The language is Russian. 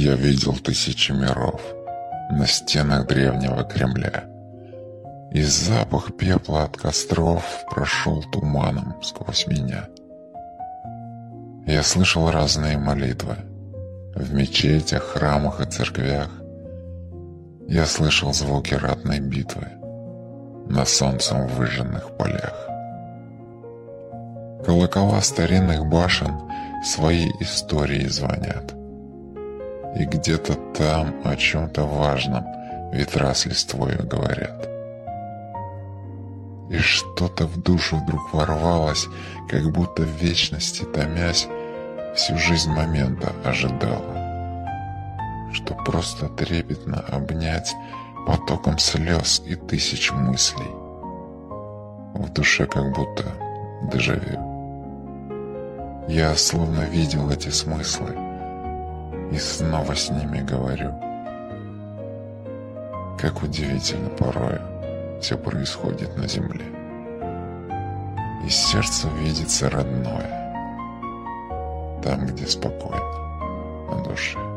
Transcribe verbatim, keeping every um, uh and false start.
Я видел тысячи миров на стенах древнего Кремля, и запах пепла от костров прошел туманом сквозь меня. Я слышал разные молитвы в мечетях, храмах и церквях. Я слышал звуки ратной битвы на солнцем выжженных полях. Колокола старинных башен свои истории звонят, и где-то там о чем-то важном ветра с листвою говорят. И что-то в душу вдруг ворвалось, как будто в вечности томясь, всю жизнь момента ожидала, что просто трепетно обнять потоком слез и тысяч мыслей. В душе как будто дежавю. Я словно видел эти смыслы и снова с ними говорю. Как удивительно порою все происходит на земле, и сердцу видится родное, там, где спокойно на душе.